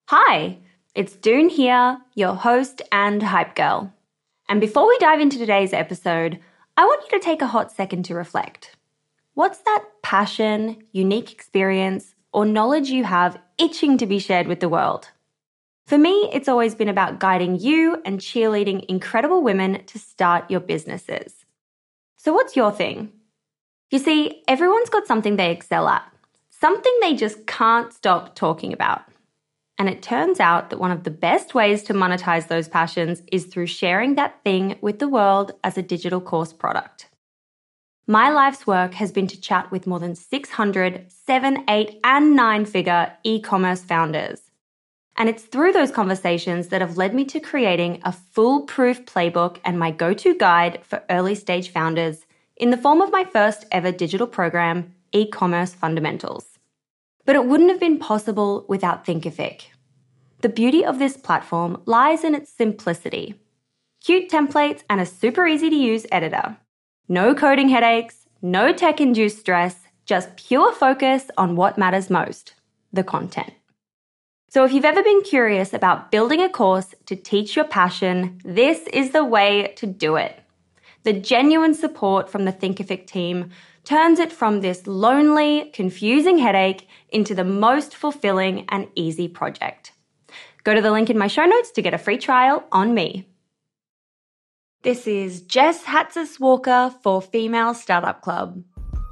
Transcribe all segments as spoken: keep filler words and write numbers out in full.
Hi, it's Doone here, your host and hype girl. And before we dive into today's episode, I want you to take a hot second to reflect. What's that passion, unique experience, or knowledge you have itching to be shared with the world? For me, it's always been about guiding you and cheerleading incredible women to start your businesses. So what's your thing? You see, everyone's got something they excel at, something they just can't stop talking about. And it turns out that one of the best ways to monetize those passions is through sharing that thing with the world as a digital course product. My life's work has been to chat with more than six hundred seven, eight, and nine-figure e-commerce founders. And it's through those conversations that have led me to creating a foolproof playbook and my go-to guide for early-stage founders in the form of my first ever digital program, E-commerce Fundamentals. But it wouldn't have been possible without Thinkific. The beauty of this platform lies in its simplicity. Cute templates and a super easy to use editor. No coding headaches, no tech-induced stress, just pure focus on what matters most, the content. So if you've ever been curious about building a course to teach your passion, this is the way to do it. The genuine support from the Thinkific team turns it from this lonely, confusing headache into the most fulfilling and easy project. Go to the link in my show notes to get a free trial on me. This is Jess Hatzis-Walker for Female Startup Club.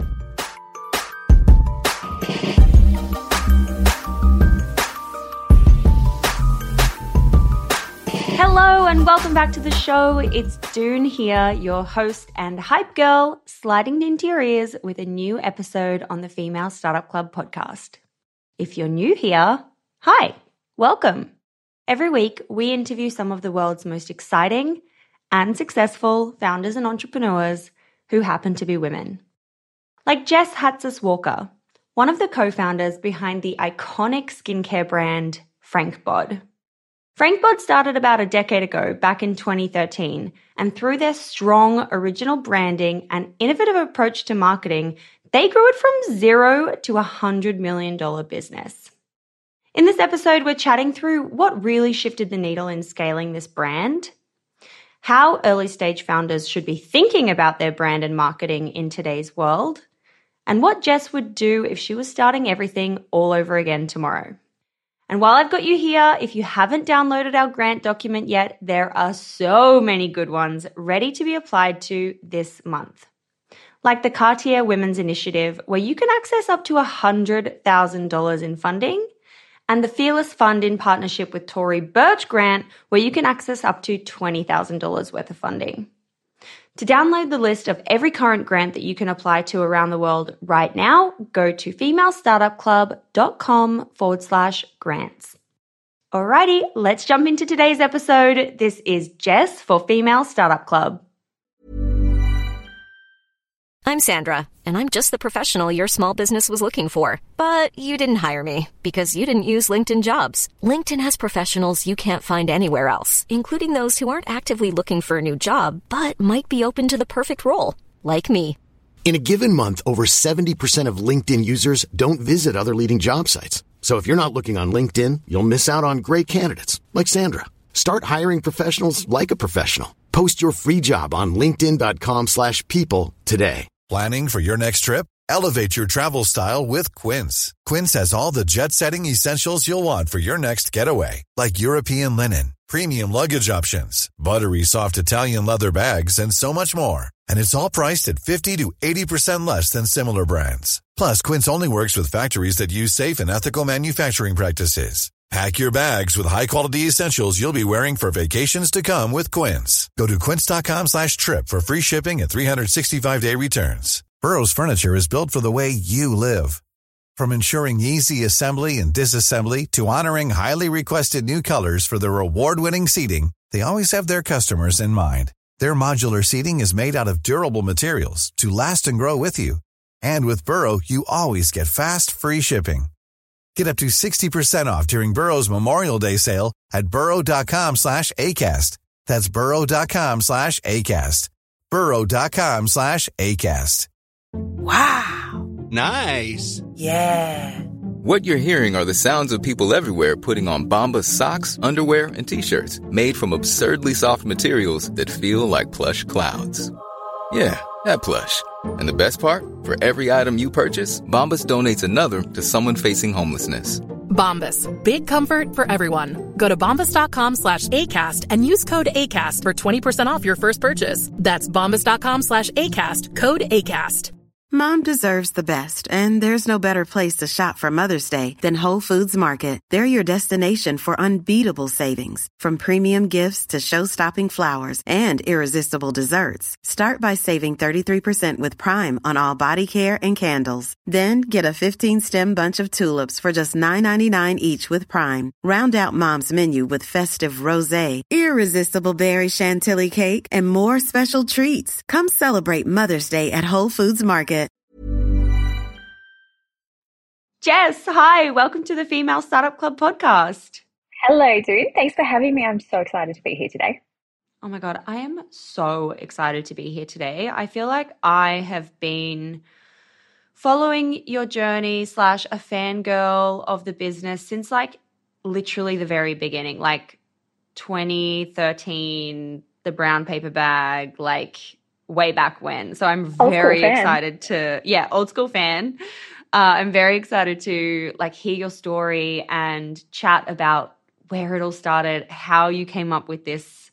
Hello and welcome back to the show. It's Doone here, your host and hype girl, sliding into your ears with a new episode on the Female Startup Club podcast. If you're new here, hi, welcome. Every week, we interview some of the world's most exciting and successful founders and entrepreneurs who happen to be women. Like Jess Hatzis-Walker, one of the co-founders behind the iconic skincare brand Frank Bod. Frank Bod started about a decade ago, back in twenty thirteen, and through their strong original branding and innovative approach to marketing, they grew it from zero to a one hundred million dollars business. In this episode, we're chatting through what really shifted the needle in scaling this brand, how early-stage founders should be thinking about their brand and marketing in today's world, and what Jess would do if she was starting everything all over again tomorrow. And while I've got you here, if you haven't downloaded our grant document yet, there are so many good ones ready to be applied to this month. Like the Cartier Women's Initiative, where you can access up to one hundred thousand dollars in funding, and the Fearless Fund in partnership with Tory Burch Grant, where you can access up to twenty thousand dollars worth of funding. To download the list of every current grant that you can apply to around the world right now, go to femalestartupclub.com forward slash grants. Alrighty, let's jump into today's episode. This is Jess for Female Startup Club. I'm Sandra, and I'm just the professional your small business was looking for. But you didn't hire me because you didn't use LinkedIn Jobs. LinkedIn has professionals you can't find anywhere else, including those who aren't actively looking for a new job, but might be open to the perfect role, like me. In a given month, over seventy percent of LinkedIn users don't visit other leading job sites. So if you're not looking on LinkedIn, you'll miss out on great candidates, like Sandra. Start hiring professionals like a professional. Post your free job on linkedin.com slash people today. Planning for your next trip? Elevate your travel style with Quince. Quince has all the jet-setting essentials you'll want for your next getaway, like European linen, premium luggage options, buttery soft Italian leather bags, and so much more. And it's all priced at fifty to eighty percent less than similar brands. Plus, Quince only works with factories that use safe and ethical manufacturing practices. Pack your bags with high-quality essentials you'll be wearing for vacations to come with Quince. Go to quince.com slash trip for free shipping and three sixty-five day returns. Burrow's furniture is built for the way you live. From ensuring easy assembly and disassembly to honoring highly requested new colors for their award-winning seating, they always have their customers in mind. Their modular seating is made out of durable materials to last and grow with you. And with Burrow, you always get fast, free shipping. Get up to sixty percent off during Burrow's Memorial Day sale at burrow.com slash ACAST. That's burrow.com slash ACAST. burrow.com slash ACAST. Wow. Nice. Yeah. What you're hearing are the sounds of people everywhere putting on Bombas socks, underwear, and T-shirts made from absurdly soft materials that feel like plush clouds. Yeah, that plush. And the best part? For every item you purchase, Bombas donates another to someone facing homelessness. Bombas. Big comfort for everyone. Go to bombas.com slash ACAST and use code ACAST for twenty percent off your first purchase. That's bombas.com slash ACAST. Code ACAST. Mom deserves the best, and there's no better place to shop for Mother's Day than Whole Foods Market. They're your destination for unbeatable savings, from premium gifts to show-stopping flowers and irresistible desserts. Start by saving thirty-three percent with Prime on all body care and candles. Then get a fifteen-stem bunch of tulips for just nine ninety-nine each with Prime. Round out Mom's menu with festive rosé, irresistible berry chantilly cake, and more special treats. Come celebrate Mother's Day at Whole Foods Market. Jess, hi, welcome to the Female Startup Club podcast. Hello, dude. Thanks for having me. I'm so excited to be here today. Oh my God, I am so excited to be here today. I feel like I have been following your journey slash a fangirl of the business since like literally the very beginning, like twenty thirteen, the brown paper bag, like way back when. So I'm very excited to, yeah, old school fan. Uh, I'm very excited to like hear your story and chat about where it all started, how you came up with this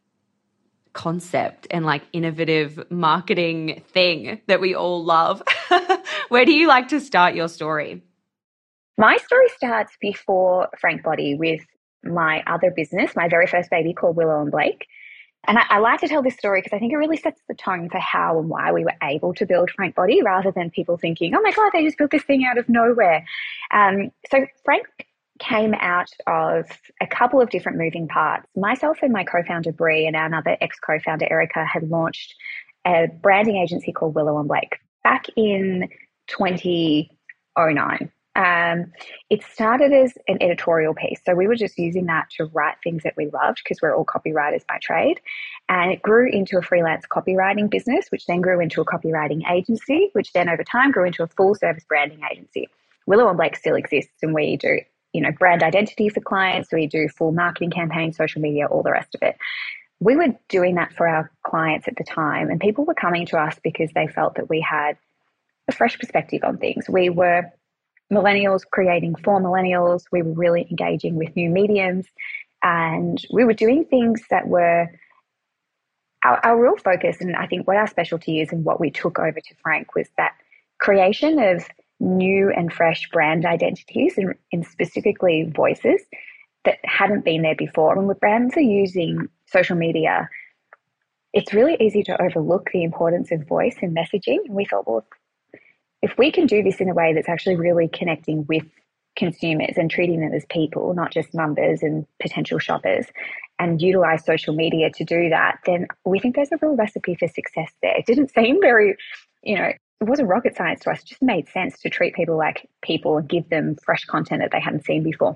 concept and like innovative marketing thing that we all love. Where do you like to start your story? My story starts before Frank Body with my other business, my very first baby called Willow and Blake. And I, I like to tell this story because I think it really sets the tone for how and why we were able to build Frank Body rather than people thinking, oh my God, they just built this thing out of nowhere. Um, so Frank came out of a couple of different moving parts. Myself and my co-founder Bree and our another ex-co-founder Erica had launched a branding agency called Willow and Blake back in twenty oh nine. Um, it started as an editorial piece. So we were just using that to write things that we loved because we're all copywriters by trade. And it grew into a freelance copywriting business, which then grew into a copywriting agency, which then over time grew into a full service branding agency. Willow and Blake still exists, and we do, you know, brand identity for clients. We do full marketing campaigns, social media, all the rest of it. We were doing that for our clients at the time, and people were coming to us because they felt that we had a fresh perspective on things. We were millennials creating for millennials. We were really engaging with new mediums, and we were doing things that were our, our real focus. And I think what our specialty is and what we took over to Frank was that creation of new and fresh brand identities and, and specifically voices that hadn't been there before. And when brands are using social media, it's really easy to overlook the importance of voice and messaging. And we thought, well, if we can do this in a way that's actually really connecting with consumers and treating them as people, not just numbers and potential shoppers, and utilize social media to do that, then we think there's a real recipe for success there. It didn't seem very, you know, it wasn't rocket science to us. It just made sense to treat people like people and give them fresh content that they hadn't seen before.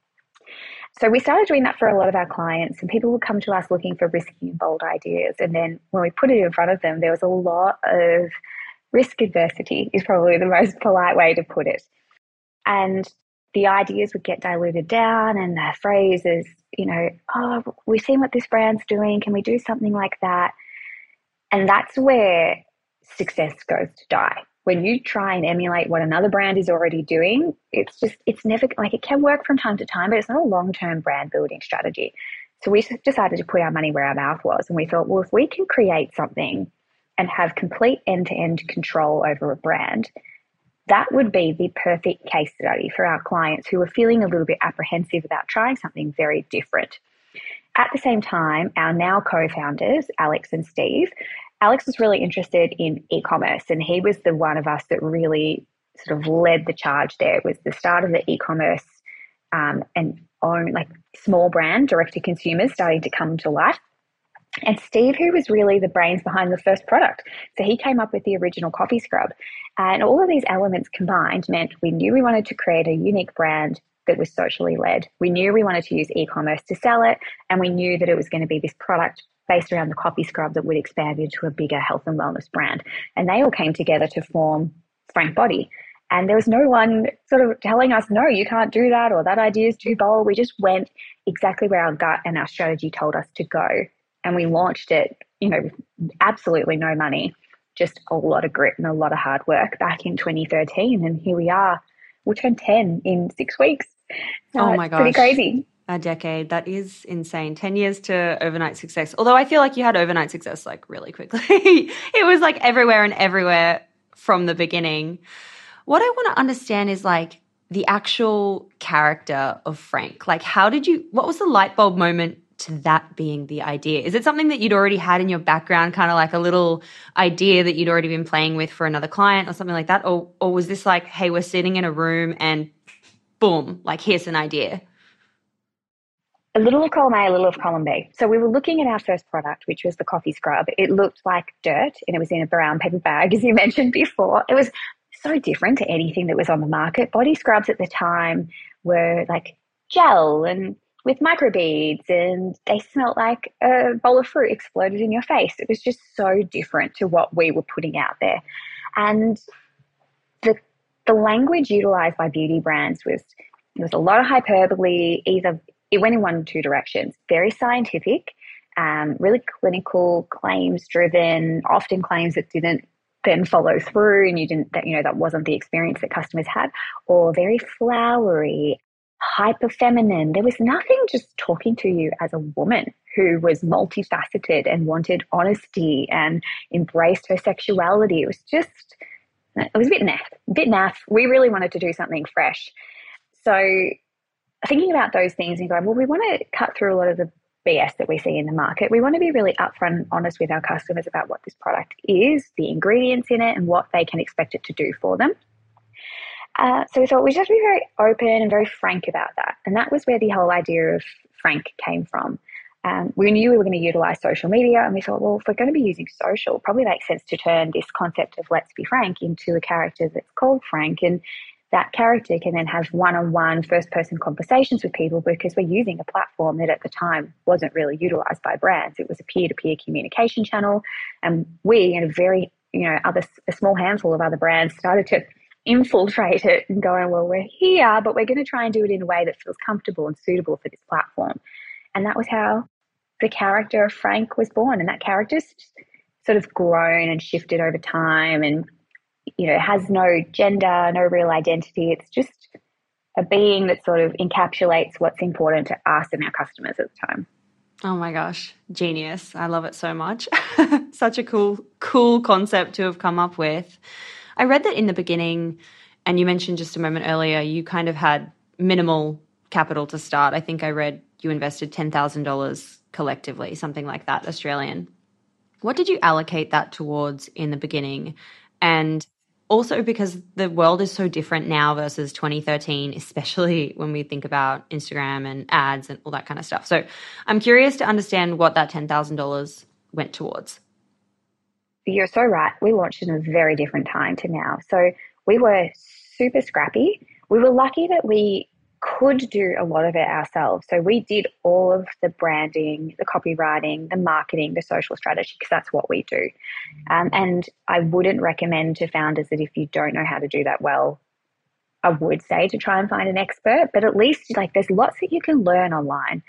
So we started doing that for a lot of our clients, and people would come to us looking for risky and bold ideas. And then when we put it in front of them, there was a lot of risk adversity is probably the most polite way to put it. And the ideas would get diluted down, and the phrase is, you know, oh, we've seen what this brand's doing. Can we do something like that? And that's where success goes to die. When you try and emulate what another brand is already doing, it's just, it's never, like, it can work from time to time, but it's not a long-term brand building strategy. So we decided to put our money where our mouth was. And we thought, well, if we can create something and have complete end-to-end control over a brand, that would be the perfect case study for our clients who are feeling a little bit apprehensive about trying something very different. At the same time, our now co-founders, Alex and Steve, Alex was really interested in e-commerce, and he was the one of us that really sort of led the charge there. It was the start of the e-commerce um, and own, like, small brand direct to consumers starting to come to life. And Steve, who was really the brains behind the first product. So he came up with the original coffee scrub. And all of these elements combined meant we knew we wanted to create a unique brand that was socially led. We knew we wanted to use e-commerce to sell it. And we knew that it was going to be this product based around the coffee scrub that would expand into a bigger health and wellness brand. And they all came together to form Frank Body. And there was no one sort of telling us, no, you can't do that, or that idea is too bold. We just went exactly where our gut and our strategy told us to go. And we launched it, you know, with absolutely no money, just a lot of grit and a lot of hard work back in twenty thirteen. And here we are. We'll turn ten in six weeks. Uh, oh my gosh. Pretty crazy. A decade. That is insane. ten years to overnight success. Although I feel like you had overnight success like really quickly. It was like everywhere and everywhere from the beginning. What I want to understand is like the actual character of Frank. Like how did you, what was the light bulb moment to that being the idea? Is it something that you'd already had in your background, kind of like a little idea that you'd already been playing with for another client or something like that? Or, or was this like, hey, we're sitting in a room and boom, like here's an idea? A little of column A, a little of column B. So we were looking at our first product, which was the coffee scrub. It looked like dirt and it was in a brown paper bag, as you mentioned before. It was so different to anything that was on the market. Body scrubs at the time were like gel and with microbeads, and they smelled like a bowl of fruit exploded in your face. It was just so different to what we were putting out there. And the the language utilized by beauty brands was, there was a lot of hyperbole. Either it went in one or two directions, very scientific, um, really clinical, claims driven, often claims that didn't then follow through, and you didn't, that, you know, that wasn't the experience that customers had, or very flowery, hyper feminine. There was nothing just talking to you as a woman who was multifaceted and wanted honesty and embraced her sexuality. It was just, it was a bit naff, a bit naff. We really wanted to do something fresh. So thinking about those things and going, well, we want to cut through a lot of the B S that we see in the market. We want to be really upfront and honest with our customers about what this product is, the ingredients in it, and what they can expect it to do for them. Uh, so we thought we'd just be very open and very frank about that. And that was where the whole idea of Frank came from. Um, we knew we were going to utilize social media, and we thought, well, if we're going to be using social, it probably makes sense to turn this concept of let's be frank into a character that's called Frank. And that character can then have one-on-one first-person conversations with people, because we're using a platform that at the time wasn't really utilized by brands. It was a peer-to-peer communication channel, and we and a very, you know, other a small handful of other brands started to infiltrate it and going, well, we're here, but we're going to try and do it in a way that feels comfortable and suitable for this platform. And that was how the character of Frank was born, and that character's sort of grown and shifted over time, and you know, has no gender, no real identity. It's just a being that sort of encapsulates what's important to us and our customers at the time. Oh my gosh, genius. I love it so much. Such a cool, cool concept to have come up with. I read that in the beginning, and you mentioned just a moment earlier, you kind of had minimal capital to start. I think I read you invested ten thousand dollars collectively, something like that, Australian. What did you allocate that towards in the beginning? And also because the world is so different now versus twenty thirteen, especially when we think about Instagram and ads and all that kind of stuff. So I'm curious to understand what that ten thousand dollars went towards. You're so right. We launched in a very different time to now. So we were super scrappy. We were lucky that we could do a lot of it ourselves. So we did all of the branding, the copywriting, the marketing, the social strategy, because that's what we do. Um, and I wouldn't recommend to founders that if you don't know how to do that well, I would say to try and find an expert, but at least like there's lots that you can learn online.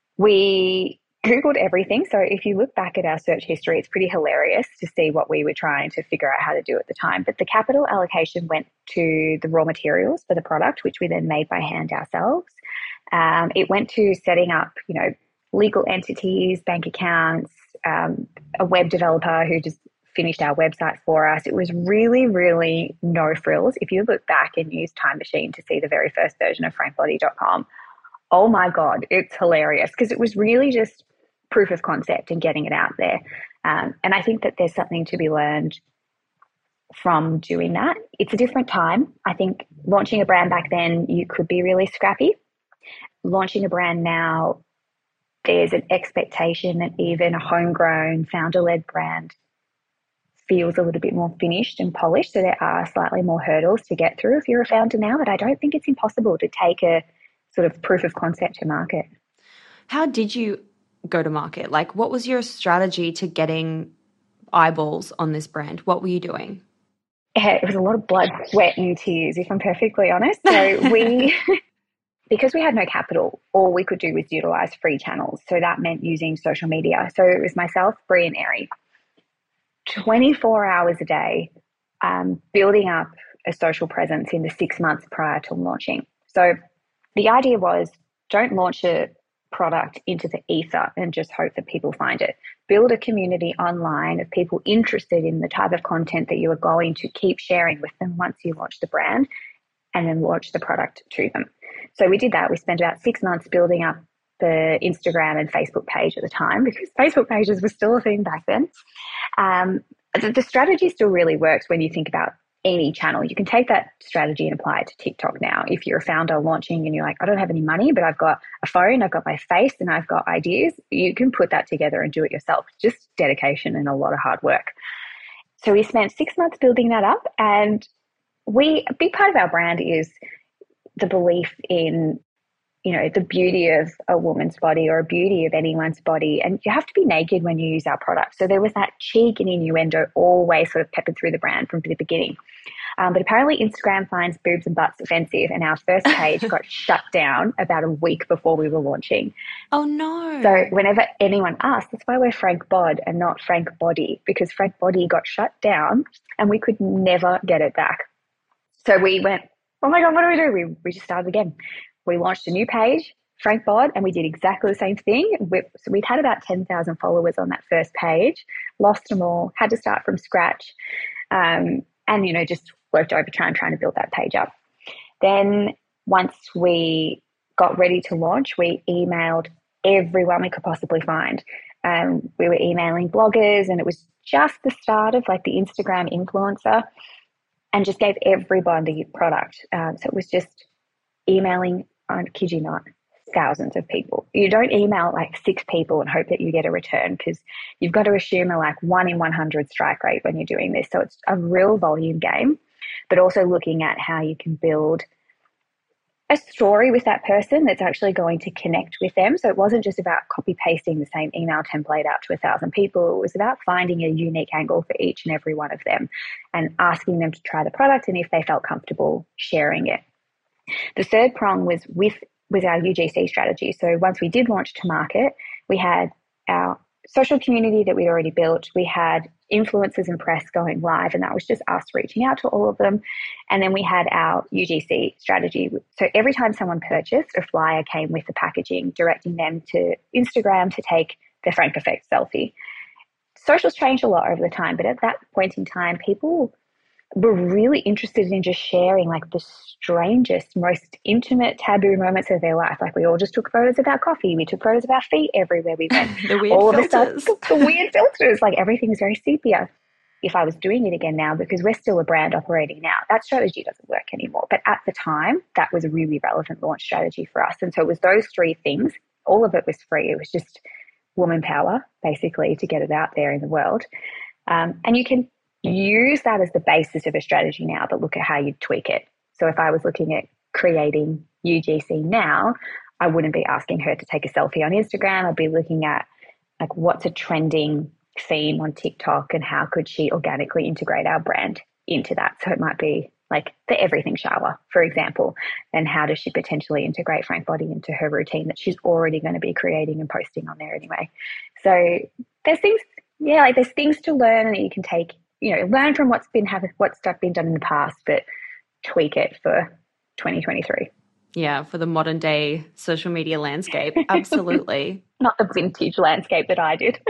We Googled everything. So if you look back at our search history, it's pretty hilarious to see what we were trying to figure out how to do at the time. But the capital allocation went to the raw materials for the product, which we then made by hand ourselves. Um, it went to setting up, you know, legal entities, bank accounts, um, a web developer who just finished our website for us. It was really, really no frills. If you look back and use Time Machine to see the very first version of frank body dot com, oh my God, it's hilarious, because it was really just proof of concept and getting it out there. Um, and I think that there's something to be learned from doing that. It's a different time. I think launching a brand back then, you could be really scrappy. Launching a brand now, there's an expectation that even a homegrown, founder-led brand feels a little bit more finished and polished. So there are slightly more hurdles to get through if you're a founder now, but I don't think it's impossible to take a sort of proof of concept to market. How did you go to market? Like, what was your strategy to getting eyeballs on this brand? What were you doing? Yeah, it was a lot of blood, sweat and tears, if I'm perfectly honest. So we, because we had no capital, all we could do was utilize free channels. So that meant using social media. So it was myself, Brie and Eri, twenty-four hours a day, um, building up a social presence in the six months prior to launching. So the idea was, don't launch a product into the ether and just hope that people find it. Build a community online of people interested in the type of content that you are going to keep sharing with them once you launch the brand, and then launch the product to them. So we did that. We spent about six months building up the Instagram and Facebook page at the time, because Facebook pages were still a thing back then. Um, the, the strategy still really works when you think about any channel. You can take that strategy and apply it to TikTok now. If you're a founder launching and you're like, I don't have any money, but I've got a phone, I've got my face, and I've got ideas, you can put that together and do it yourself. Just dedication and a lot of hard work. So we spent six months building that up, and we, a big part of our brand is the belief in, you know, the beauty of a woman's body or a beauty of anyone's body. And you have to be naked when you use our product. So there was that cheek and innuendo always sort of peppered through the brand from the beginning. Um, but apparently Instagram finds boobs and butts offensive, and our first page got shut down about a week before we were launching. Oh, no. So whenever anyone asks, that's why we're Frank Bod and not Frank Body, because Frank Body got shut down and we could never get it back. So we went, oh my God, what do we do? We, we just started again. We launched a new page, Frank Bod, and we did exactly the same thing. We, so we'd had about ten thousand followers on that first page, lost them all, had to start from scratch, um, and, you know, just worked overtime trying to build that page up. Then once we got ready to launch, we emailed everyone we could possibly find. Um, we were emailing bloggers, and it was just the start of like the Instagram influencer, and just gave everybody product. Um, so it was just emailing, I kid you not, thousands of people. You don't email like six people and hope that you get a return, because you've got to assume a like one in one hundred strike rate when you're doing this. So it's a real volume game, but also looking at how you can build a story with that person that's actually going to connect with them. So it wasn't just about copy pasting the same email template out to a thousand people. It was about finding a unique angle for each and every one of them and asking them to try the product, and if they felt comfortable, sharing it. The third prong was with was our U G C strategy. So once we did launch to market, we had our social community that we'd already built. We had influencers and press going live, and that was just us reaching out to all of them. And then we had our U G C strategy. So every time someone purchased, a flyer came with the packaging, directing them to Instagram to take the Frank Effect selfie. Socials changed a lot over the time, but at that point in time, people were really interested in just sharing like the strangest, most intimate, taboo moments of their life. Like we all just took photos of our coffee. We took photos of our feet everywhere we went. The weird all filters. Of a sudden, the weird filters. Like everything is very sepia. If I was doing it again now, because we're still a brand operating now, that strategy doesn't work anymore. But at the time, that was a really relevant launch strategy for us. And so it was those three things. All of it was free. It was just woman power, basically, to get it out there in the world. Um, and you can use that as the basis of a strategy now, but look at how you tweak it. So if I was looking at creating U G C now, I wouldn't be asking her to take a selfie on Instagram. I'd be looking at like what's a trending theme on TikTok and how could she organically integrate our brand into that. So it might be like the everything shower, for example, and how does she potentially integrate Frank Body into her routine that she's already going to be creating and posting on there anyway. So there's things, yeah, like there's things to learn, and you can take, you know, learn from what's been have, what's been done in the past, but tweak it for twenty twenty-three. Yeah, for the modern day social media landscape. Absolutely. Not the vintage landscape that I did.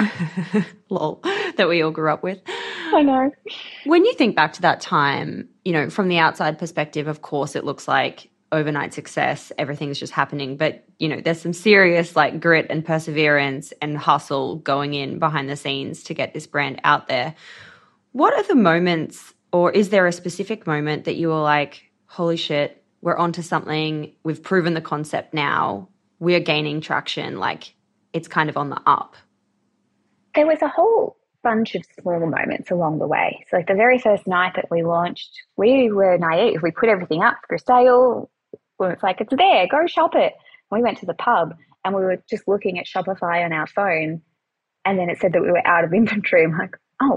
Lol, that we all grew up with. I know. When you think back to that time, you know, from the outside perspective, of course, it looks like overnight success, everything's just happening. But, you know, there's some serious like grit and perseverance and hustle going in behind the scenes to get this brand out there. What are the moments, or is there a specific moment that you were like, holy shit, we're onto something, we've proven the concept now, we're gaining traction, like it's kind of on the up? There was a whole bunch of small moments along the way. So like the very first night that we launched, we were naive. We put everything up for sale. It's like, it's there, go shop it. And we went to the pub and we were just looking at Shopify on our phone, and then it said that we were out of inventory. I'm like, oh,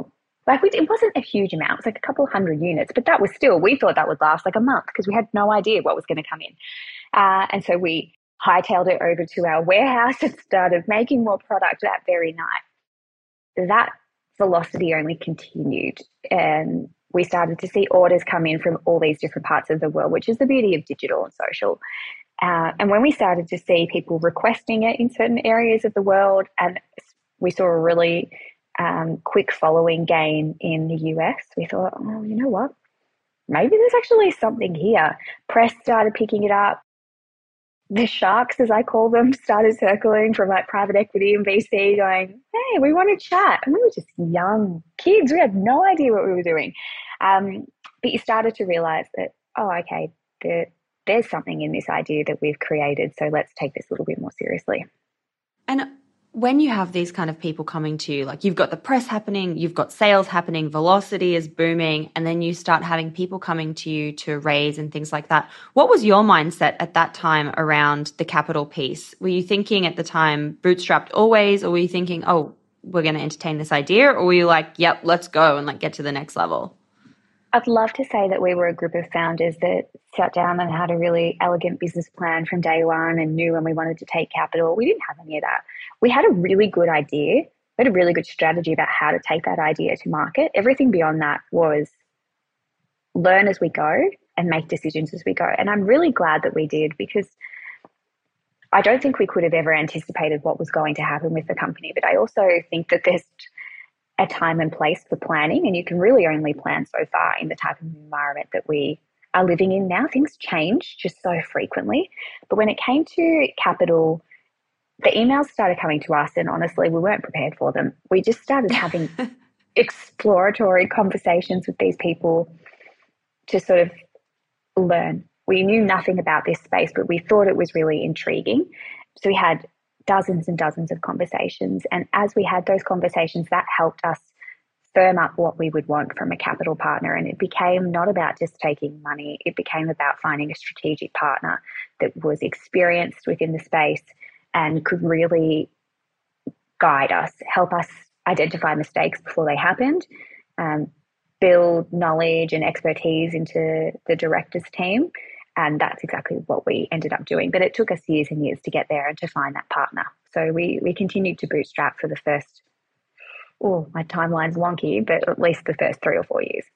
Like we, it wasn't a huge amount. It was like a couple of hundred units, but that was still, we thought that would last like a month because we had no idea what was going to come in. Uh, and so we hightailed it over to our warehouse and started making more product that very night. That velocity only continued, and we started to see orders come in from all these different parts of the world, which is the beauty of digital and social. Uh, and when we started to see people requesting it in certain areas of the world, and we saw a really um, quick following gain in the U S, we thought, oh, you know what? Maybe there's actually something here. Press started picking it up. The sharks, as I call them, started circling from like private equity and V C going, hey, we want to chat. And we were just young kids. We had no idea what we were doing. Um, but you started to realize that, oh, okay, there, there's something in this idea that we've created. So let's take this a little bit more seriously. And when you have these kind of people coming to you, like you've got the press happening, you've got sales happening, velocity is booming, and then you start having people coming to you to raise and things like that. What was your mindset at that time around the capital piece? Were you thinking at the time bootstrapped always, or were you thinking, oh, we're going to entertain this idea? Or were you like, yep, let's go and like get to the next level? I'd love to say that we were a group of founders that sat down and had a really elegant business plan from day one and knew when we wanted to take capital. We didn't have any of that. We had a really good idea. We had a really good strategy about how to take that idea to market. Everything beyond that was learn as we go and make decisions as we go. And I'm really glad that we did, because I don't think we could have ever anticipated what was going to happen with the company. But I also think that there's a time and place for planning, and you can really only plan so far in the type of environment that we are living in now. Things change just so frequently. But when it came to capital, the emails started coming to us, and honestly, we weren't prepared for them. We just started having exploratory conversations with these people to sort of learn. We knew nothing about this space, but we thought it was really intriguing. So we had dozens and dozens of conversations. And as we had those conversations, that helped us firm up what we would want from a capital partner. And it became not about just taking money. It became about finding a strategic partner that was experienced within the space and could really guide us, help us identify mistakes before they happened, um, build knowledge and expertise into the directors team. And that's exactly what we ended up doing. But it took us years and years to get there and to find that partner. So we we continued to bootstrap for the first, oh, my timeline's wonky, but at least the first three or four years.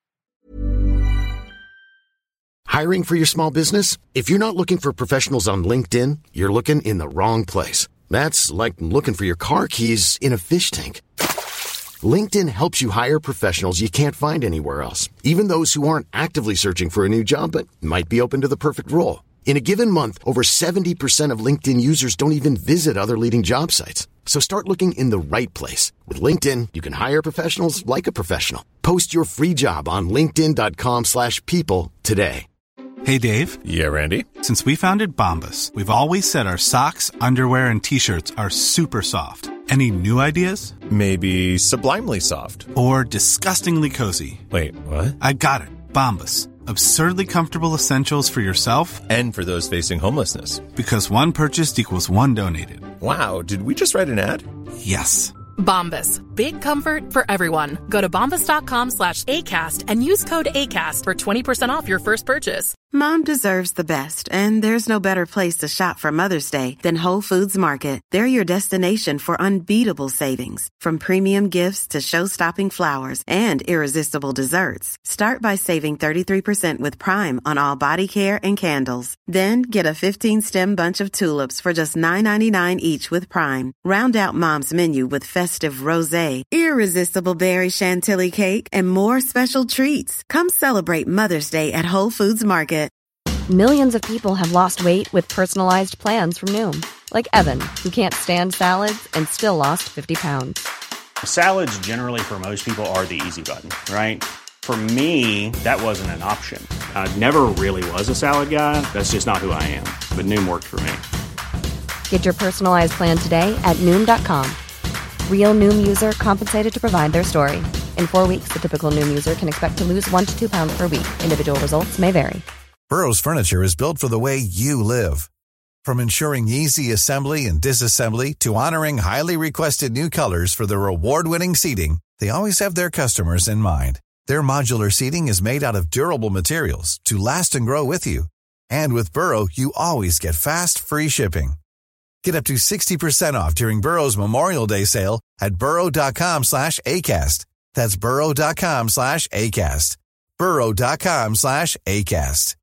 Hiring for your small business? If you're not looking for professionals on LinkedIn, you're looking in the wrong place. That's like looking for your car keys in a fish tank. LinkedIn helps you hire professionals you can't find anywhere else, even those who aren't actively searching for a new job but might be open to the perfect role. In a given month, over seventy percent of LinkedIn users don't even visit other leading job sites. So start looking in the right place. With LinkedIn, you can hire professionals like a professional. Post your free job on linkedin.com slash people today. Hey, Dave. Yeah, Randy. Since we founded Bombas, we've always said our socks, underwear, and T-shirts are super soft. Any new ideas? Maybe sublimely soft. Or disgustingly cozy. Wait, what? I got it. Bombas. Absurdly comfortable essentials for yourself and for those facing homelessness. Because one purchased equals one donated. Wow, did we just write an ad? Yes. Bombas. Big comfort for everyone. Go to bombas.com slash ACAST and use code ACAST for twenty percent off your first purchase. Mom deserves the best, and there's no better place to shop for Mother's Day than Whole Foods Market. They're your destination for unbeatable savings, from premium gifts to show-stopping flowers and irresistible desserts. Start by saving thirty-three percent with Prime on all body care and candles. Then get a fifteen-stem bunch of tulips for just nine ninety-nine each with Prime. Round out Mom's menu with festive rosé, irresistible berry chantilly cake, and more special treats. Come celebrate Mother's Day at Whole Foods Market. Millions of people have lost weight with personalized plans from Noom. Like Evan, who can't stand salads and still lost fifty pounds. Salads generally for most people are the easy button, right? For me, that wasn't an option. I never really was a salad guy. That's just not who I am. But Noom worked for me. Get your personalized plan today at Noom dot com. Real Noom user compensated to provide their story. In four weeks, the typical Noom user can expect to lose one to two pounds per week. Individual results may vary. Burrow's furniture is built for the way you live. From ensuring easy assembly and disassembly to honoring highly requested new colors for their award-winning seating, they always have their customers in mind. Their modular seating is made out of durable materials to last and grow with you. And with Burrow, you always get fast, free shipping. Get up to sixty percent off during Burrow's Memorial Day sale at burrow.com slash ACAST. That's burrow.com slash ACAST. burrow.com slash ACAST.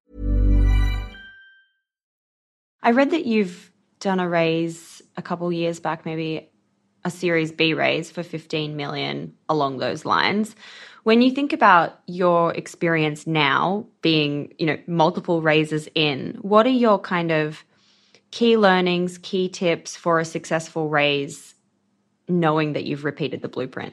I read that you've done a raise a couple years back, maybe a Series B raise for fifteen million dollars along those lines. When you think about your experience now being, you know, multiple raises in, what are your kind of key learnings, key tips for a successful raise, knowing that you've repeated the blueprint?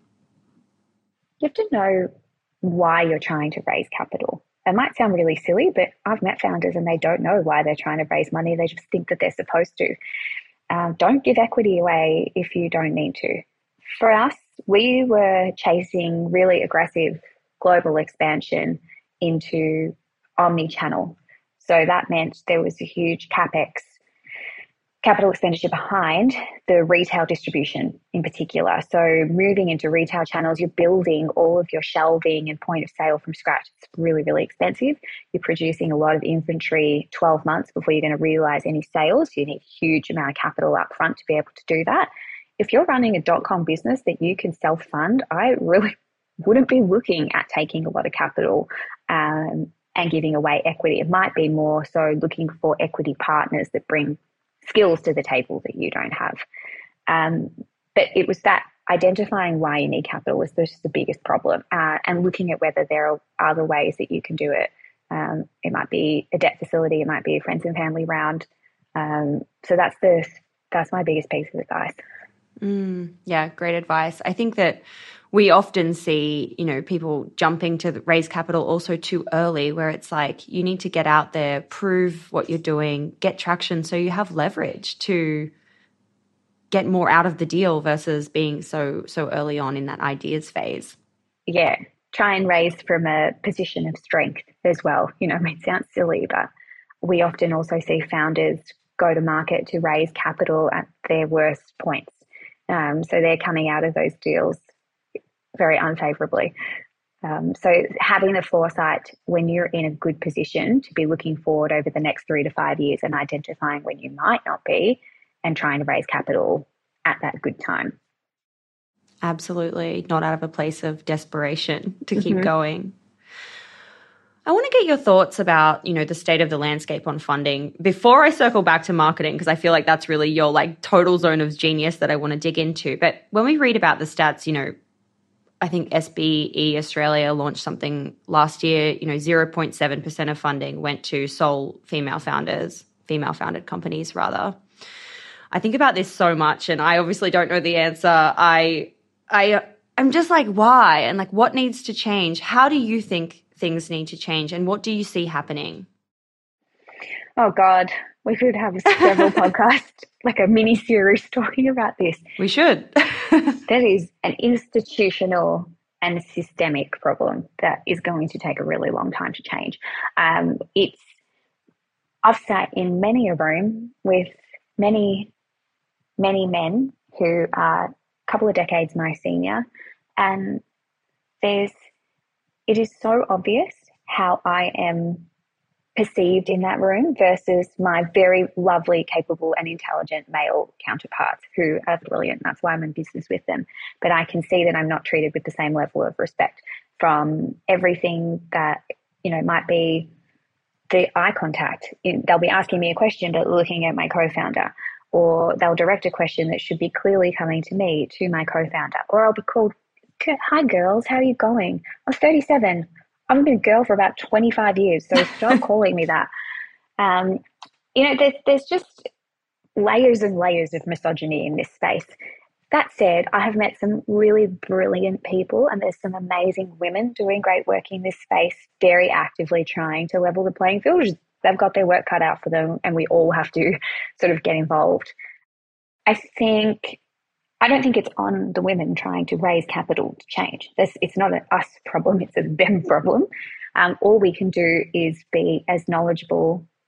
You have to know why you're trying to raise capital. It might sound really silly, but I've met founders and they don't know why they're trying to raise money. They just think that they're supposed to. Um, don't give equity away if you don't need to. For us, we were chasing really aggressive global expansion into omni-channel. So that meant there was a huge CapEx, capital expenditure behind the retail distribution in particular. So moving into retail channels, you're building all of your shelving and point of sale from scratch. It's really, really expensive. You're producing a lot of inventory twelve months before you're going to realize any sales. You need a huge amount of capital up front to be able to do that. If you're running a dot-com business that you can self-fund, I really wouldn't be looking at taking a lot of capital um, and giving away equity. It might be more so looking for equity partners that bring skills to the table that you don't have. Um, but it was that identifying why you need capital was just the biggest problem, uh, and looking at whether there are other ways that you can do it. Um, it might be a debt facility, it might be a friends and family round. Um, so that's the that's my biggest piece of advice. Mm, yeah, great advice. I think that we often see, you know, people jumping to raise capital also too early, where it's like you need to get out there, prove what you're doing, get traction so you have leverage to get more out of the deal versus being so so early on in that ideas phase. Yeah, try and raise from a position of strength as well. You know, it may sound silly, but we often also see founders go to market to raise capital at their worst points. Um, so they're coming out of those deals very unfavorably. Um, so having the foresight when you're in a good position to be looking forward over the next three to five years and identifying when you might not be and trying to raise capital at that good time. Absolutely. Not out of a place of desperation to keep Mm-hmm. going. I want to get your thoughts about, you know, the state of the landscape on funding before I circle back to marketing, because I feel like that's really your like total zone of genius that I want to dig into. But when we read about the stats, you know, I think S B E Australia launched something last year, you know, zero point seven percent of funding went to sole female founders, female founded companies rather. I think about this so much and I obviously don't know the answer. I, I, I'm just like, why? And like, what needs to change? How do you think things need to change and what do you see happening? Oh God, we could have several podcasts, like a mini series talking about this. We should. That is an institutional and systemic problem that is going to take a really long time to change. Um, it's, I've sat in many a room with many, many men who are a couple of decades my senior, and there's, it is so obvious how I am perceived in that room versus my very lovely, capable and intelligent male counterparts who are brilliant. That's why I'm in business with them. But I can see that I'm not treated with the same level of respect from everything that, you know, might be the eye contact. They'll be asking me a question but looking at my co-founder, or they'll direct a question that should be clearly coming to me to my co-founder, or I'll be called, "Hi girls, how are you going? I'm thirty-seven. I've been a girl for about twenty-five years, so stop calling me that." Um, you know, there's, there's just layers and layers of misogyny in this space. That said, I have met some really brilliant people, and there's some amazing women doing great work in this space, very actively trying to level the playing field. They've got their work cut out for them, and we all have to sort of get involved. I think, I don't think it's on the women trying to raise capital to change. This, it's not an us problem, it's a them problem. Um, all we can do is be as knowledgeable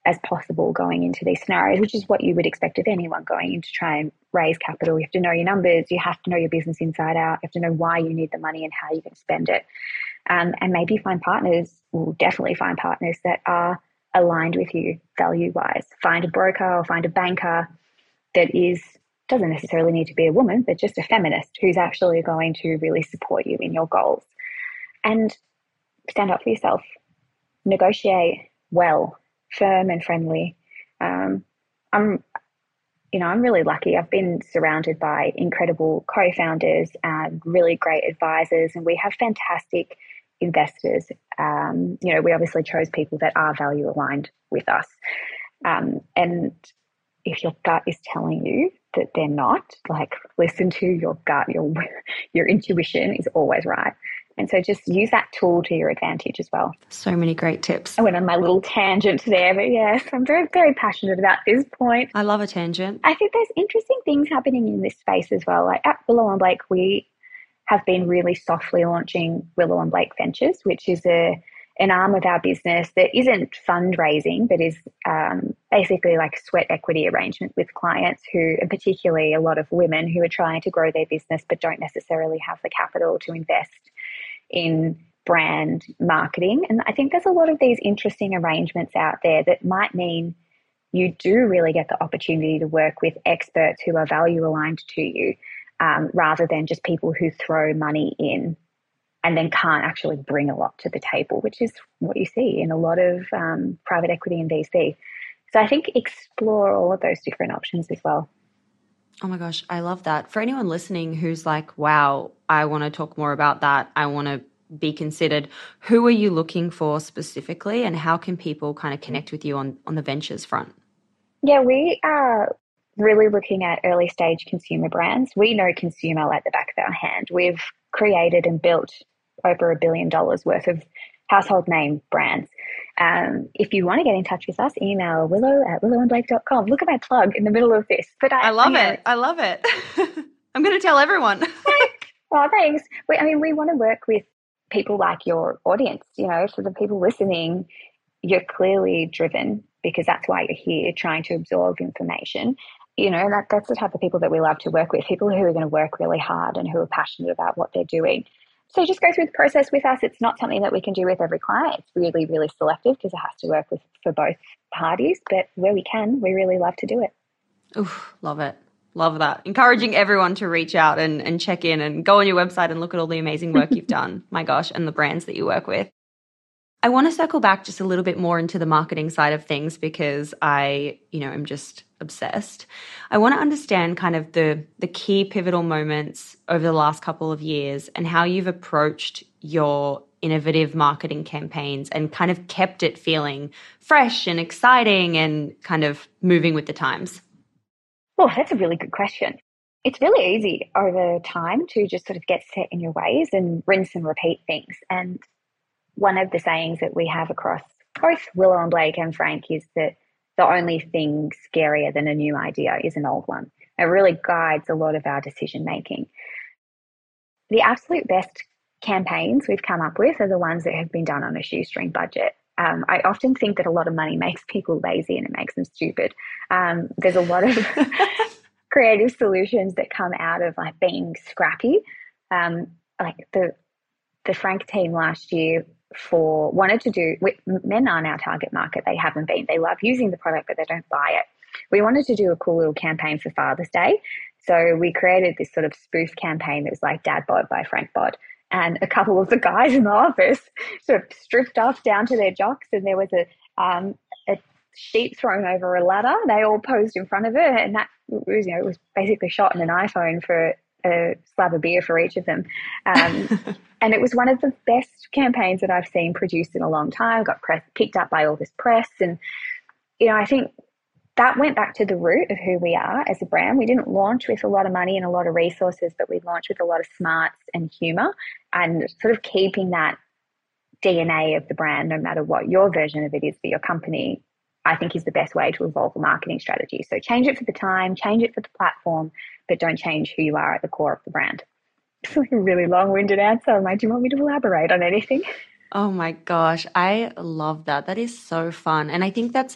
as possible going into these scenarios, which is what you would expect of anyone going in to try and raise capital. You have to know your numbers. You have to know your business inside out. You have to know why you need the money and how you're going to spend it. Um, and maybe find partners, well, definitely find partners that are aligned with you value-wise. Find a broker or find a banker that is doesn't necessarily need to be a woman, but just a feminist who's actually going to really support you in your goals. And stand up for yourself. Negotiate well, firm and friendly. Um, I'm, you know, I'm really lucky. I've been surrounded by incredible co-founders and really great advisors, and we have fantastic investors. Um, you know, we obviously chose people that are value aligned with us. Um, and if your gut is telling you that they're not, like, listen to your gut. Your your intuition is always right. And so just use that tool to your advantage as well. So many great tips. I went on my little tangent there, but yes, I'm very, very passionate about this point. I love a tangent. I think there's interesting things happening in this space as well. Like at Willow and Blake, we have been really softly launching Willow and Blake Ventures, which is a an arm of our business that isn't fundraising, but is um, basically like a sweat equity arrangement with clients who, and particularly a lot of women who are trying to grow their business but don't necessarily have the capital to invest in brand marketing. And I think there's a lot of these interesting arrangements out there that might mean you do really get the opportunity to work with experts who are value aligned to you, um, rather than just people who throw money in and then can't actually bring a lot to the table, which is what you see in a lot of um, private equity and V C. So I think explore all of those different options as well. Oh my gosh, I love that. For anyone listening who's like, wow, I want to talk more about that, I want to be considered, who are you looking for specifically, and how can people kind of connect with you on, on the ventures front? Yeah, we are really looking at early stage consumer brands. We know consumer like the back of our hand. We've created and built over a billion dollars worth of household name brands. Um, if you want to get in touch with us, email willow at willow and blake dot com. Look at my plug in the middle of this. But I, I love I it. I love it. I'm going to tell everyone. Well, thanks. We, I mean, we want to work with people like your audience. You know, for the people listening, you're clearly driven because that's why you're here, trying to absorb information. You know, that that's the type of people that we love to work with, people who are going to work really hard and who are passionate about what they're doing. So just go through the process with us. It's not something that we can do with every client. It's really, really selective because it has to work with for both parties. But where we can, we really love to do it. Oof, love it. Love that. Encouraging everyone to reach out and, and check in and go on your website and look at all the amazing work you've done. My gosh, and the brands that you work with. I want to circle back just a little bit more into the marketing side of things because I, you know, am just obsessed. I want to understand kind of the the key pivotal moments over the last couple of years and how you've approached your innovative marketing campaigns and kind of kept it feeling fresh and exciting and kind of moving with the times. Oh, that's a really good question. It's really easy over time to just sort of get set in your ways and rinse and repeat things. And one of the sayings that we have across both Willow and Blake and Frank is that the only thing scarier than a new idea is an old one. It really guides a lot of our decision making. The absolute best campaigns we've come up with are the ones that have been done on a shoestring budget. Um, I often think that a lot of money makes people lazy and it makes them stupid. Um, there's a lot of creative solutions that come out of like being scrappy. Um, like the the Frank team last year for wanted to do, men aren't our target market. They haven't been. They love using the product, but they don't buy it. We wanted to do a cool little campaign for Father's Day. So we created this sort of spoof campaign that was like Dad Bod by Frank Bod. And a couple of the guys in the office sort of stripped off down to their jocks, and there was a, um, a sheet thrown over a ladder. They all posed in front of it, and that was, you know, it was basically shot in an iPhone for a slab of beer for each of them. Um, and it was one of the best campaigns that I've seen produced in a long time, got press, picked up by all this press. And, you know, I think that went back to the root of who we are as a brand. We didn't launch with a lot of money and a lot of resources, but we launched with a lot of smarts and humor, and sort of keeping that D N A of the brand, no matter what your version of it is for your company, I think is the best way to evolve a marketing strategy. So change it for the time, change it for the platform, but don't change who you are at the core of the brand. It's like a really long-winded answer. I'm like, do you want me to elaborate on anything? Oh my gosh, I love that. That is so fun. And I think that's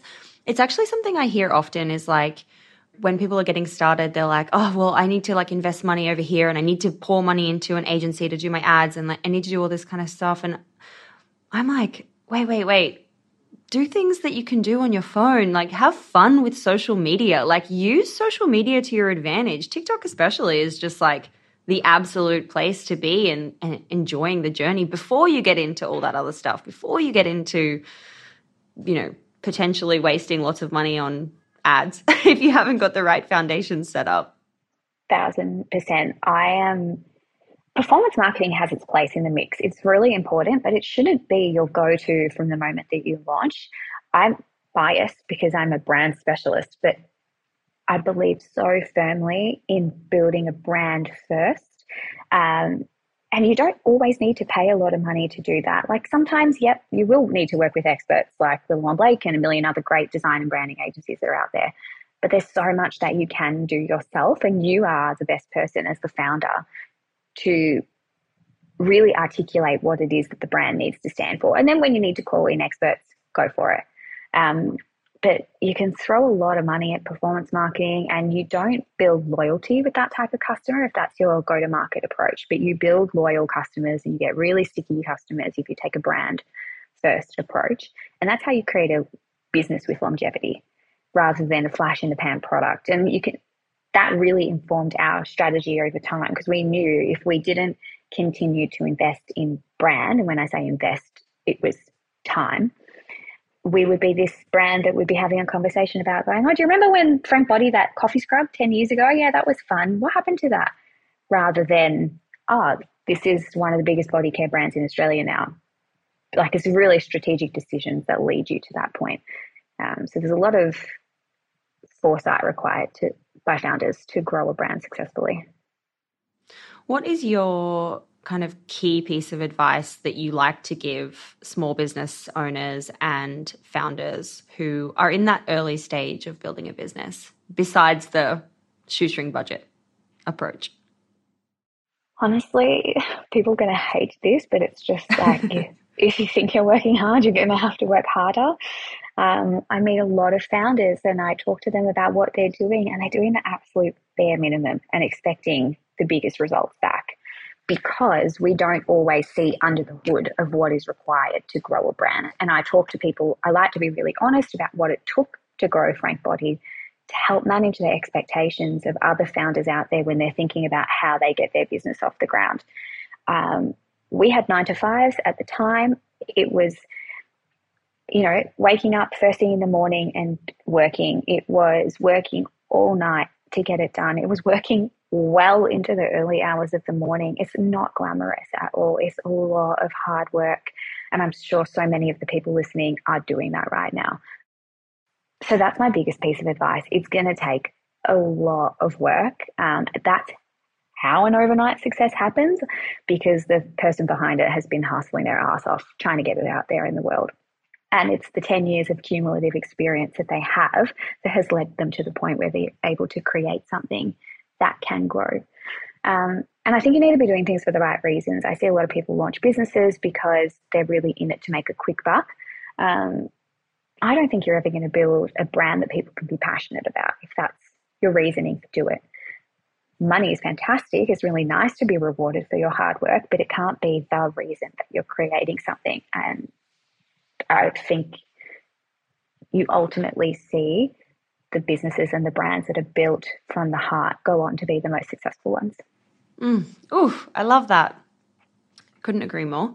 It's actually something I hear often is like when people are getting started, they're like, oh, well, I need to like invest money over here and I need to pour money into an agency to do my ads and like I need to do all this kind of stuff. And I'm like, wait, wait, wait. Do things that you can do on your phone. Like have fun with social media. Like use social media to your advantage. TikTok especially is just like the absolute place to be and, and enjoying the journey before you get into all that other stuff, before you get into, you know, potentially wasting lots of money on ads if you haven't got the right foundation set up. Thousand percent. I am. Performance marketing has its place in the mix. It's really important, but it shouldn't be your go-to from the moment that you launch. I'm biased because I'm a brand specialist, but I believe so firmly in building a brand first. Um, and you don't always need to pay a lot of money to do that. Like sometimes, yep, you will need to work with experts like Willow and Blake and a million other great design and branding agencies that are out there. But there's so much that you can do yourself, and you are the best person as the founder to really articulate what it is that the brand needs to stand for. And then when you need to call in experts, go for it. Um, But you can throw a lot of money at performance marketing and you don't build loyalty with that type of customer if that's your go-to-market approach. But you build loyal customers and you get really sticky customers if you take a brand first approach. And that's how you create a business with longevity rather than a flash in the pan product. And you can that really informed our strategy over time because we knew if we didn't continue to invest in brand, and when I say invest, it was time, we would be this brand that would be having a conversation about going, oh, do you remember when Frank Body, that coffee scrub ten years ago? Yeah, that was fun. What happened to that? Rather than, oh, this is one of the biggest body care brands in Australia now. Like it's really strategic decisions that lead you to that point. Um, so there's a lot of foresight required to by founders to grow a brand successfully. What is your kind of key piece of advice that you like to give small business owners and founders who are in that early stage of building a business besides the shoestring budget approach? Honestly, people are going to hate this, but it's just like if, if you think you're working hard, you're going to have to work harder. Um, I meet a lot of founders and I talk to them about what they're doing and they're doing the absolute bare minimum and expecting the biggest results back, because we don't always see under the hood of what is required to grow a brand. And I talk to people, I like to be really honest about what it took to grow Frank Body, to help manage the expectations of other founders out there when they're thinking about how they get their business off the ground. Um, we had nine to fives at the time. It was, you know, waking up first thing in the morning and working. It was working all night to get it done. It was working well into the early hours of the morning. It's not glamorous at all. It's a lot of hard work. And I'm sure so many of the people listening are doing that right now. So that's my biggest piece of advice. It's going to take a lot of work. Um, that's how an overnight success happens, because the person behind it has been hustling their ass off trying to get it out there in the world. And it's the ten years of cumulative experience that they have that has led them to the point where they're able to create something that can grow. Um, and I think you need to be doing things for the right reasons. I see a lot of people launch businesses because they're really in it to make a quick buck. Um, I don't think you're ever going to build a brand that people can be passionate about if that's your reasoning to do it. Money is fantastic. It's really nice to be rewarded for your hard work, but it can't be the reason that you're creating something. And I think you ultimately see the businesses and the brands that are built from the heart go on to be the most successful ones. Mm. Ooh, I love that. Couldn't agree more.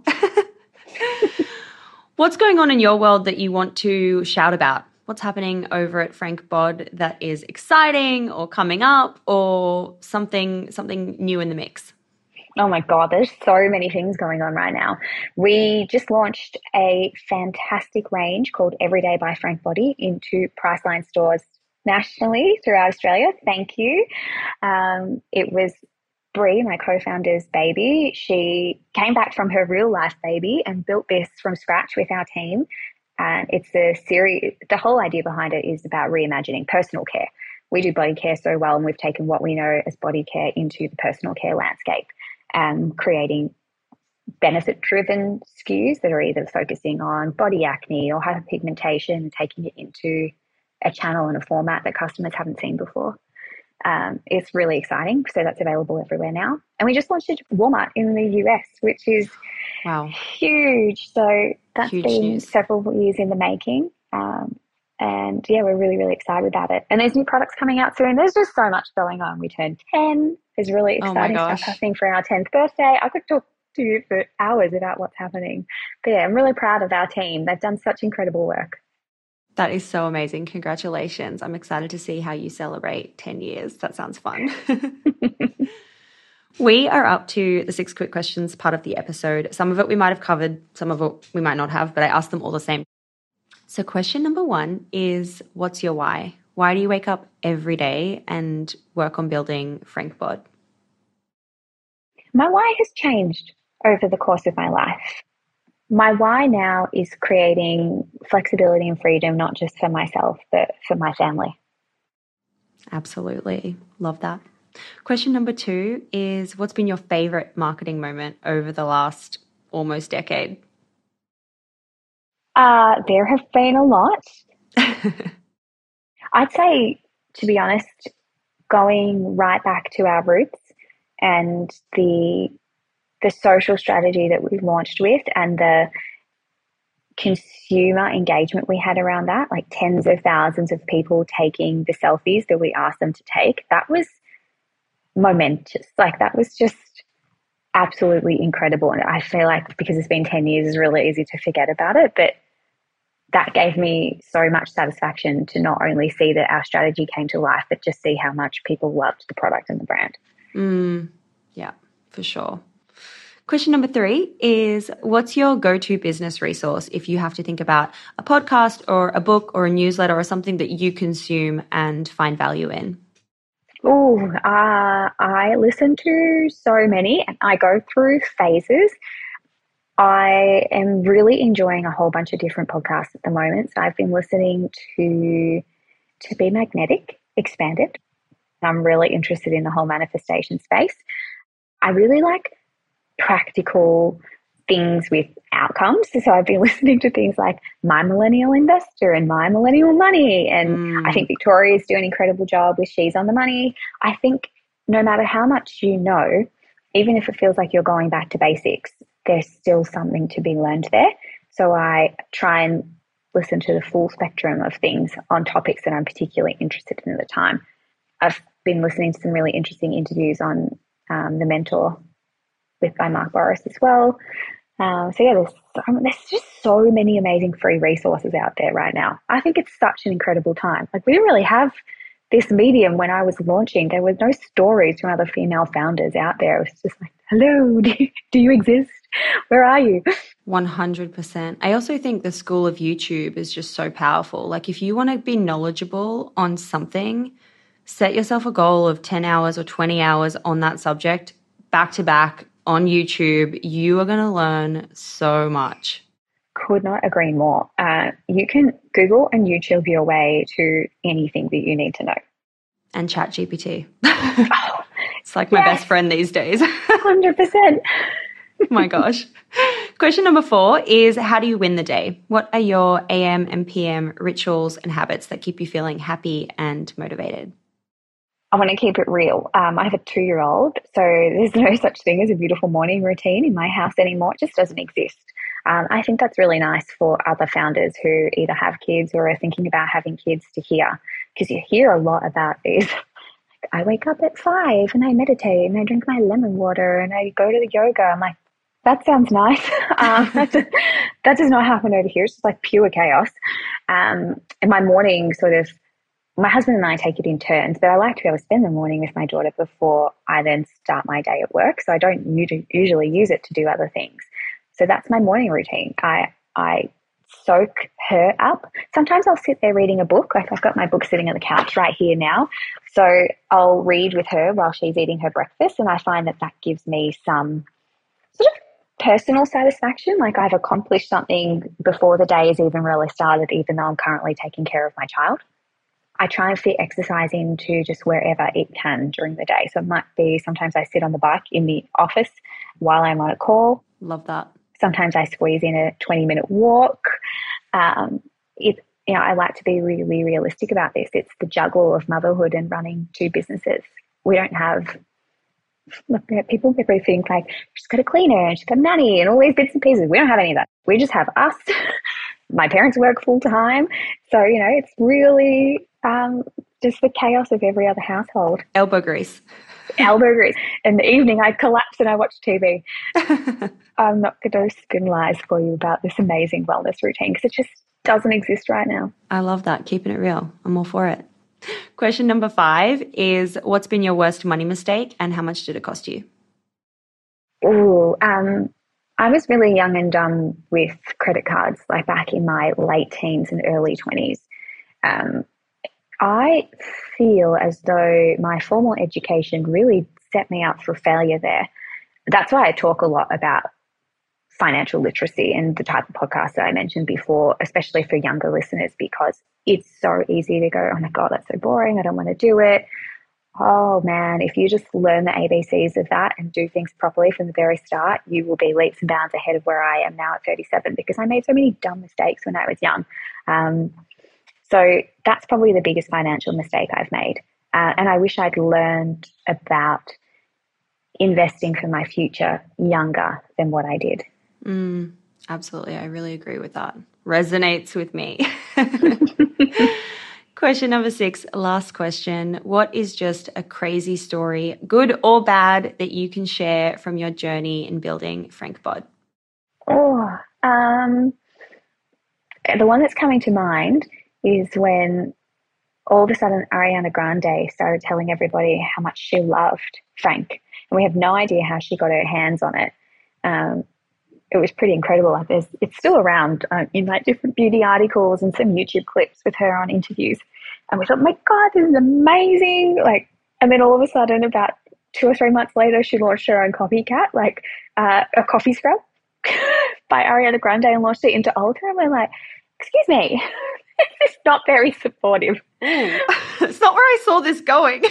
What's going on in your world that you want to shout about? What's happening over at Frank Bod that is exciting or coming up or something something new in the mix? Oh my God, there's so many things going on right now. We just launched a fantastic range called Everyday by Frank Body into Priceline stores nationally throughout Australia. Thank you. Um, it was Brie, my co-founder's baby. She came back from her real life baby and built this from scratch with our team. And it's a series, the whole idea behind it is about reimagining personal care. We do body care so well, and we've taken what we know as body care into the personal care landscape and creating benefit-driven S K Us that are either focusing on body acne or hyperpigmentation and taking it into a channel and a format that customers haven't seen before. Um, it's really exciting. So that's available everywhere now. And we just launched it at Walmart in the U S, which is wow, huge. So that's huge been news. several years in the making. Um, and yeah, we're really, really excited about it. And there's new products coming out soon. There's just so much going on. We turned ten. There's really exciting oh stuff happening for our tenth birthday. I could talk to you for hours about what's happening. But yeah, I'm really proud of our team. They've done such incredible work. That is so amazing. Congratulations. I'm excited to see how you celebrate ten years. That sounds fun. We are up to the six quick questions part of the episode. Some of it we might have covered, some of it we might not have, but I asked them all the same. So question number one is, what's your why? Why do you wake up every day and work on building FrankBod? My why has changed over the course of my life. My why now is creating flexibility and freedom, not just for myself, but for my family. Absolutely. Love that. Question number two is, what's been your favorite marketing moment over the last almost decade? Uh, there have been a lot. I'd say, to be honest, going right back to our roots and the the social strategy that we launched with and the consumer engagement we had around that, like tens of thousands of people taking the selfies that we asked them to take, that was momentous. Like that was just absolutely incredible. And I feel like because it's been ten years, it's really easy to forget about it. But that gave me so much satisfaction to not only see that our strategy came to life, but just see how much people loved the product and the brand. Mm, yeah, for sure. Question number three is, what's your go-to business resource if you have to think about a podcast or a book or a newsletter or something that you consume and find value in? Oh, uh, I listen to so many and I go through phases. I am really enjoying a whole bunch of different podcasts at the moment. So I've been listening to To Be Magnetic Expanded. I'm really interested in the whole manifestation space. I really like practical things with outcomes. So I've been listening to things like My Millennial Investor and My Millennial Money. And mm. I think Victoria's doing an incredible job with She's on the Money. I think no matter how much you know, even if it feels like you're going back to basics, there's still something to be learned there. So I try and listen to the full spectrum of things on topics that I'm particularly interested in at the time. I've been listening to some really interesting interviews on um, The Mentor with by Mark Boris as well. Um, so yeah, there's, um, there's just so many amazing free resources out there right now. I think it's such an incredible time. Like we didn't really have this medium when I was launching. There was no stories from other female founders out there. It was just like, hello, do you, do you exist? Where are you? one hundred percent. I also think the school of YouTube is just so powerful. Like if you want to be knowledgeable on something, set yourself a goal of ten hours or twenty hours on that subject, back to back on YouTube. You are going to learn so much. Could not agree more. Uh, you can Google and YouTube your way to anything that you need to know. And ChatGPT. Oh, it's like my yes. best friend these days. one hundred percent. Oh my gosh. Question number four is, how do you win the day? What are your A M and P M rituals and habits that keep you feeling happy and motivated? I want to keep it real. Um, I have a two-year-old, so there's no such thing as a beautiful morning routine in my house anymore. It just doesn't exist. Um, I think that's really nice for other founders who either have kids or are thinking about having kids to hear, because you hear a lot about these. I wake up at five and I meditate and I drink my lemon water and I go to the yoga. I'm like, that sounds nice. um, that, does, that does not happen over here. It's just like pure chaos. Um, and my morning sort of, my husband and I take it in turns, but I like to be able to spend the morning with my daughter before I then start my day at work. So I don't usually use it to do other things. So that's my morning routine. I I soak her up. Sometimes I'll sit there reading a book. Like I've got my book sitting on the couch right here now. So I'll read with her while she's eating her breakfast. And I find that that gives me some sort of personal satisfaction. Like I've accomplished something before the day has even really started, even though I'm currently taking care of my child. I try and fit exercise into just wherever it can during the day. So it might be sometimes I sit on the bike in the office while I'm on a call. Love that. Sometimes I squeeze in a twenty minute walk. Um, it, you know, I like to be really realistic about this. It's the juggle of motherhood and running two businesses. We don't have, look, people people think like, she's got a cleaner and she's got a nanny and all these bits and pieces. We don't have any of that. We just have us. My parents work full time. So, you know, it's really um, just the chaos of every other household. Elbow grease. Elbow grease. In the evening, I collapse and I watch T V. I'm not going to spin lies for you about this amazing wellness routine because it just doesn't exist right now. I love that. Keeping it real. I'm all for it. Question number five is, what's been your worst money mistake and how much did it cost you? Oh, um, I was really young and dumb with credit cards, like back in my late teens and early twenties. Um, I feel as though my formal education really set me up for failure there. That's why I talk a lot about financial literacy and the type of podcast that I mentioned before, especially for younger listeners, because it's so easy to go, oh my God, that's so boring. I don't want to do it. Oh man, if you just learn the A B Cs of that and do things properly from the very start, you will be leaps and bounds ahead of where I am now at thirty-seven, because I made so many dumb mistakes when I was young. Um, so that's probably the biggest financial mistake I've made. Uh, and I wish I'd learned about investing for my future younger than what I did. Mm, absolutely. I really agree with that. Resonates with me. Question number six, last question. What is just a crazy story, good or bad, that you can share from your journey in building FrankBod? Oh, um, the one that's coming to mind is when all of a sudden Ariana Grande started telling everybody how much she loved Frank. And we have no idea how she got her hands on it. Um, it was pretty incredible. Like there's, it's still around um, in like different beauty articles and some YouTube clips with her on interviews. And we thought, my God, this is amazing. Like, and then all of a sudden, about two or three months later, she launched her own copycat, like uh, a coffee scrub by Ariana Grande, and launched it into Ulta. And we're like, excuse me, this is not very supportive. It's not where I saw this going.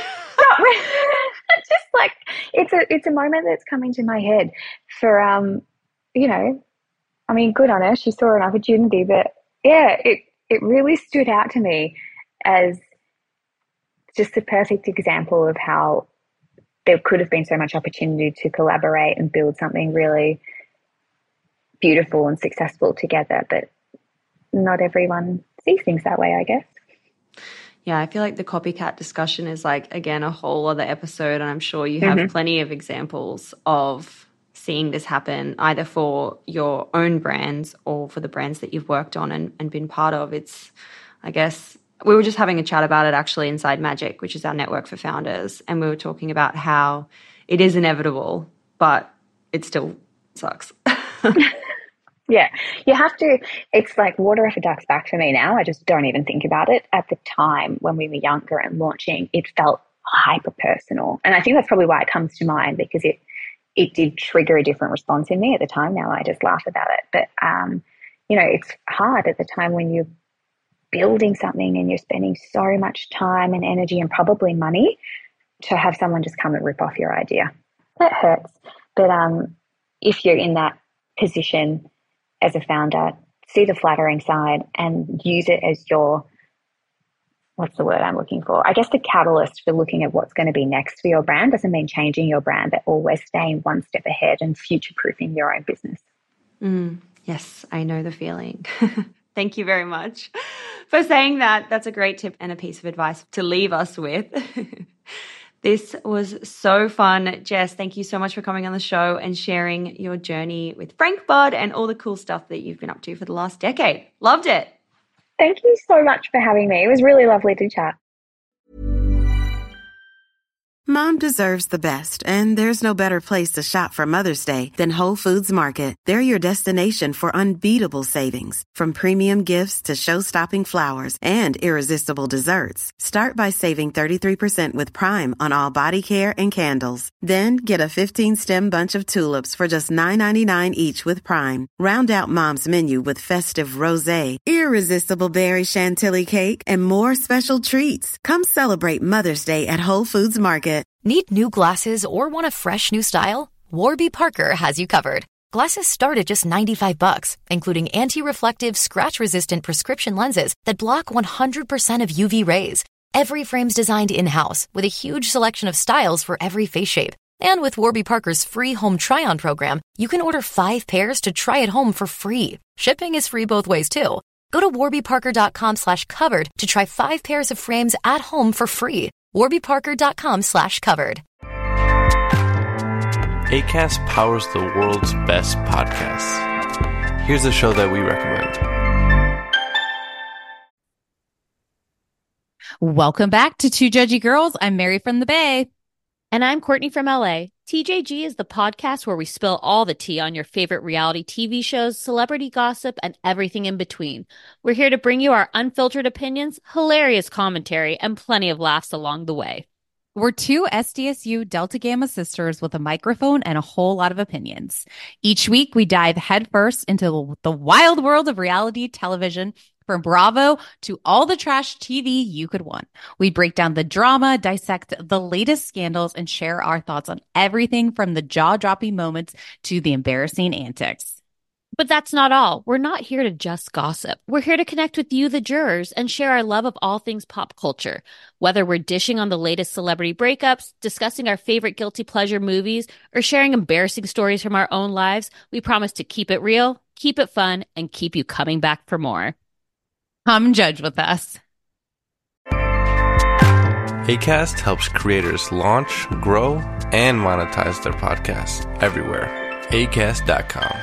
It's just like, it's a, it's a moment that's coming to my head for, um, you know, I mean, good on her. She saw an opportunity, but yeah, it, it really stood out to me as just a perfect example of how there could have been so much opportunity to collaborate and build something really beautiful and successful together. But not everyone sees things that way, I guess. Yeah, I feel like the copycat discussion is like, again, a whole other episode. And I'm sure you have mm-hmm. plenty of examples of seeing this happen either for your own brands or for the brands that you've worked on and, and been part of. It's, I guess, we were just having a chat about it actually inside Magic, which is our network for founders. And we were talking about how it is inevitable, but it still sucks. Yeah, you have to, it's like water off a duck's back for me now. I just don't even think about it. At the time when we were younger and launching, it felt hyper personal. And I think that's probably why it comes to mind, because it, it did trigger a different response in me at the time. Now I just laugh about it. But, um, you know, it's hard at the time when you're building something and you're spending so much time and energy and probably money to have someone just come and rip off your idea. That hurts. But um, if you're in that position as a founder, see the flattering side and use it as your, what's the word I'm looking for? I guess the catalyst for looking at what's going to be next for your brand. Doesn't mean changing your brand, but always staying one step ahead and future-proofing your own business. Mm, yes, I know the feeling. Thank you very much for saying that. That's a great tip and a piece of advice to leave us with. This was so fun. Jess, thank you so much for coming on the show and sharing your journey with FrankBod and all the cool stuff that you've been up to for the last decade. Loved it. Thank you so much for having me. It was really lovely to chat. Mom deserves the best, and there's no better place to shop for Mother's Day than Whole Foods Market. They're your destination for unbeatable savings, from premium gifts to show-stopping flowers and irresistible desserts. Start by saving thirty-three percent with Prime on all body care and candles. Then get a fifteen-stem bunch of tulips for just nine ninety-nine each with Prime. Round out Mom's menu with festive rosé, irresistible berry chantilly cake, and more special treats. Come celebrate Mother's Day at Whole Foods Market. Need new glasses or want a fresh new style? Warby Parker has you covered. Glasses start at just ninety-five bucks, including anti-reflective, scratch-resistant prescription lenses that block one hundred percent of U V rays. Every frame's designed in-house with a huge selection of styles for every face shape. And with Warby Parker's free home try-on program, you can order five pairs to try at home for free. Shipping is free both ways, too. Go to warbyparker.com slash covered to try five pairs of frames at home for free. warbyparker.com slash covered. Acast powers the world's best podcasts. Here's a show that we recommend. Welcome back to Two Judgy Girls. I'm Mary from the Bay. And I'm Courtney from L A. T J G is the podcast where we spill all the tea on your favorite reality T V shows, celebrity gossip, and everything in between. We're here to bring you our unfiltered opinions, hilarious commentary, and plenty of laughs along the way. We're two S D S U Delta Gamma sisters with a microphone and a whole lot of opinions. Each week, we dive headfirst into the wild world of reality television, from Bravo to all the trash T V you could want. We break down the drama, dissect the latest scandals, and share our thoughts on everything from the jaw-dropping moments to the embarrassing antics. But that's not all. We're not here to just gossip. We're here to connect with you, the jurors, and share our love of all things pop culture. Whether we're dishing on the latest celebrity breakups, discussing our favorite guilty pleasure movies, or sharing embarrassing stories from our own lives, we promise to keep it real, keep it fun, and keep you coming back for more. Come judge with us. Acast helps creators launch, grow, and monetize their podcasts everywhere. acast dot com.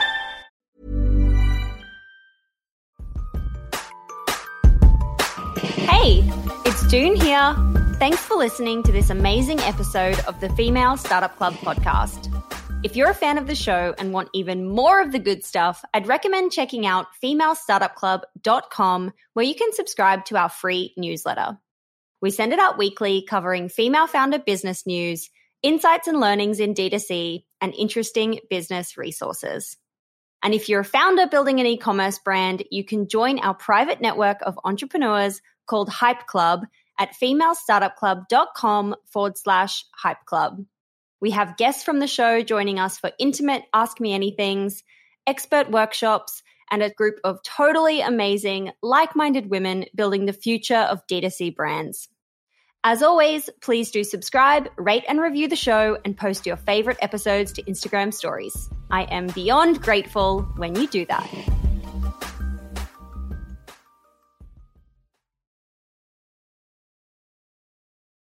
Hey, it's June here. Thanks for listening to this amazing episode of the Female Startup Club podcast. If you're a fan of the show and want even more of the good stuff, I'd recommend checking out female startup club dot com, where you can subscribe to our free newsletter. We send it out weekly, covering female founder business news, insights and learnings in D two C, and interesting business resources. And if you're a founder building an e-commerce brand, you can join our private network of entrepreneurs called Hype Club at female startup club dot com forward slash hype club. We have guests from the show joining us for intimate Ask Me Anythings, expert workshops, and a group of totally amazing, like-minded women building the future of D two C brands. As always, please do subscribe, rate and review the show, and post your favorite episodes to Instagram stories. I am beyond grateful when you do that.